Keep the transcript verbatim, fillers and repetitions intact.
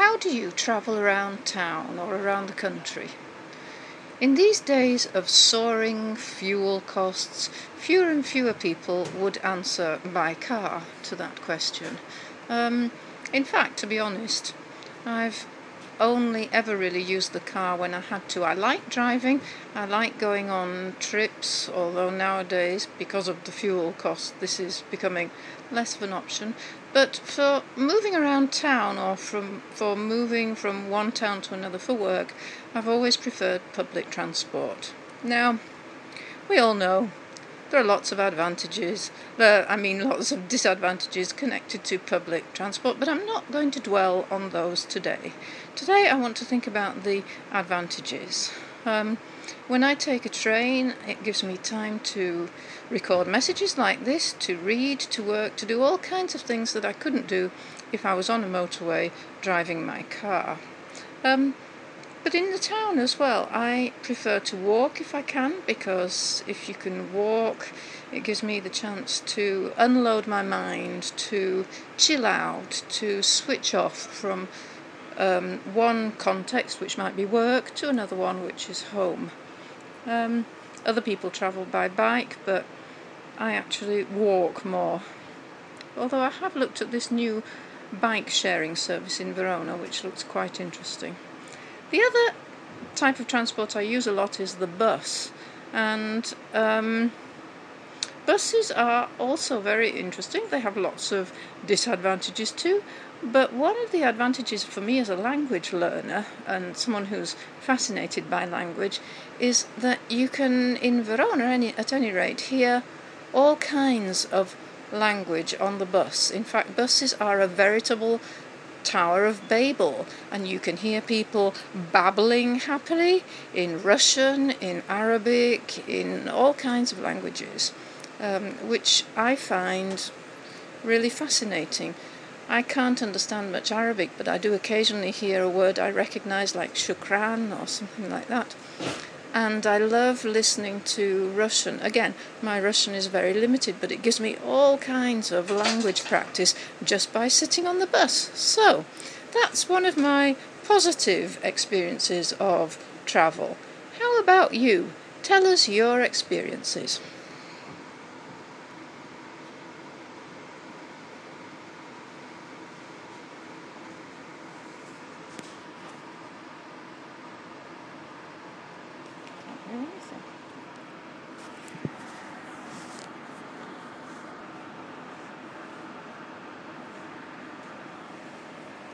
How do you travel around town or around the country? In these days of soaring fuel costs, fewer and fewer people would answer by car to that question. Um, in fact, to be honest, I've only ever really used the car when I had to. I like driving, I like going on trips, although nowadays, because of the fuel cost, this is becoming less of an option. But for moving around town or from for moving from one town to another for work, I've always preferred public transport. Now, we all know there are lots of advantages, uh, I mean lots of disadvantages connected to public transport, but I'm not going to dwell on those today. Today I want to think about the advantages. Um, when I take a train, it gives me time to record messages like this, to read, to work, to do all kinds of things that I couldn't do if I was on a motorway driving my car. Um, But in the town as well, I prefer to walk if I can, because if you can walk, it gives me the chance to unload my mind, to chill out, to switch off from um, one context, which might be work, to another one, which is home. Um, other people travel by bike, but I actually walk more. Although I have looked at this new bike sharing service in Verona, which looks quite interesting. The other type of transport I use a lot is the bus, and um, buses are also very interesting. They have lots of disadvantages too, but one of the advantages for me as a language learner and someone who's fascinated by language is that you can, in Verona any, at any rate, hear all kinds of language on the bus. In fact, buses are a veritable Tower of Babel, and you can hear people babbling happily in Russian, in Arabic, in all kinds of languages, um, which I find really fascinating. I can't understand much Arabic, but I do occasionally hear a word I recognize, like shukran or something like that. And I love listening to Russian. Again, my Russian is very limited, but it gives me all kinds of language practice just by sitting on the bus. So, that's one of my positive experiences of travel. How about you? Tell us your experiences. Can't hear anything.